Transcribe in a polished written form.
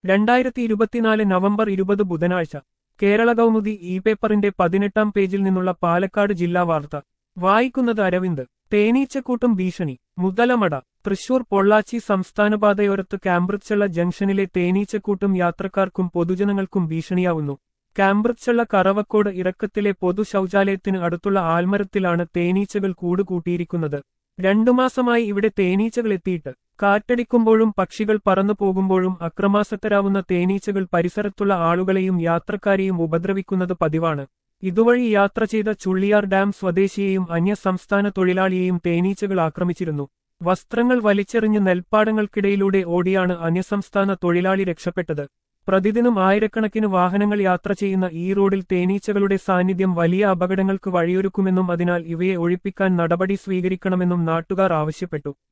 2024 November 20 ബുധനാഴ്ച Kerala Kaumudi E പേപ്പറിന്റെ 18-ാം പേജിൽ നിന്നുള്ള പാലക്കാട് ജില്ലാ വാർത്ത വായിക്കുന്നത് അരവിന്ദ്. തേനീച്ചക്കൂട്ടം ഭീഷണി മുതലമട. തൃശൂർ പൊള്ളാച്ചി സംസ്ഥാനപാതയോരത്ത് കാമ്പ്രിക്ചള്ള ജംഗ്ഷനിലെ തേനീച്ചക്കൂട്ടം യാത്രക്കാർക്കും പൊതുജനങ്ങൾക്കും ഭീഷണിയാവുന്നു. കാമ്പ്രിക്ചള്ള കറവക്കോട് ഇറക്കത്തിലെ പൊതു ശൗചാലയത്തിന് അടുത്തുള്ള ആൽമരത്തിലാണ് തേനീച്ചകൾ കൂട് കൂട്ടിയിരിക്കുന്നത്. 2 മാസമായി ഇവിടെ തേനീച്ചകൾ എത്തിയിട്ട്. കാറ്റടിക്കുമ്പോഴും പക്ഷികൾ പറന്നു പോകുമ്പോഴും അക്രമാസക്തരാവുന്ന തേനീച്ചകൾ പരിസരത്തുള്ള ആളുകളെയും യാത്രക്കാരെയും ഉപദ്രവിക്കുന്നത് പതിവാണ്. ഇതുവഴി യാത്ര ചെയ്ത ചുള്ളിയാർ ഡാം സ്വദേശിയെയും അന്യസംസ്ഥാന തൊഴിലാളിയെയും തേനീച്ചകൾ ആക്രമിച്ചിരുന്നു. വസ്ത്രങ്ങൾ വലിച്ചെറിഞ്ഞ് നെൽപ്പാടങ്ങൾക്കിടയിലൂടെ ഓടിയാണ് അന്യസംസ്ഥാന തൊഴിലാളി രക്ഷപ്പെട്ടത്. പ്രതിദിനം ആയിരക്കണക്കിന് വാഹനങ്ങൾ യാത്ര ചെയ്യുന്ന ഈ റോഡിൽ തേനീച്ചകളുടെ സാന്നിധ്യം വലിയ അപകടങ്ങൾക്ക് വഴിയൊരുക്കുമെന്നും അതിനാൽ ഇവയെ ഒഴിപ്പിക്കാൻ നടപടി സ്വീകരിക്കണമെന്നും നാട്ടുകാർ ആവശ്യപ്പെട്ടു.